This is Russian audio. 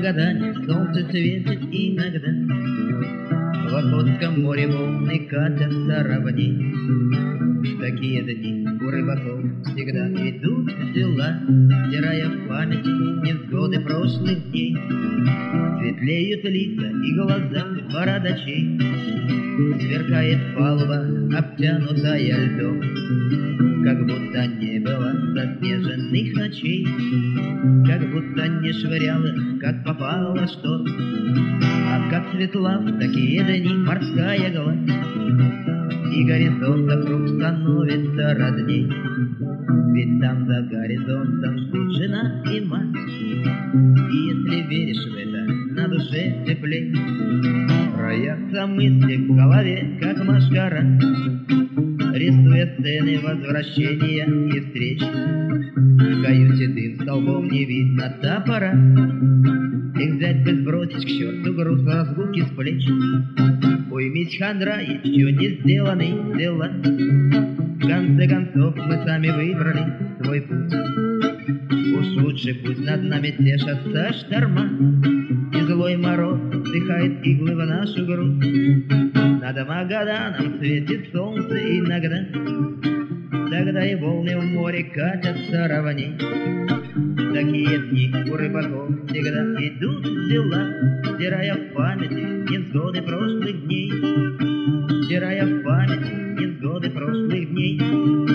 Магадане солнце светит иногда. В Охотском море волны катятся равней. В такие дни у рыбаков всегда идут дела, стирая в памяти невзгоды прошлых дней. Светлеют лица и глаза бородачей, сверкает палуба, обтянутая льдом, как будто не было заснеженных ночей, как будто не швырял их, как попало шторм. А как светла в такие дни морская гладь, и горизонт вокруг становится родней. Ведь там за горизонтом ждут жена и мать, и если веришь в это, на душе теплей. Роятся мысли в голове, как машкара, рисуя сцены возвращения и встреч. В каюте дым столбом не видно топора, их взять бы сбросить к черту груз разлуки с плеч. Уймись, хандра, еще не сделаны дела. В конце концов мы сами выбрали свой путь. Уж лучше пусть над нами тешатся шторма, и злой мороз вдыхает иглы в нашу грудь. Над Магаданом светит солнце иногда, тогда и волны в море катятся равней. Такие дни у рыбаков всегда идут дела, стирая в памяти невзгоды прошлых дней, стирая в памяти невзгоды прошлых дней.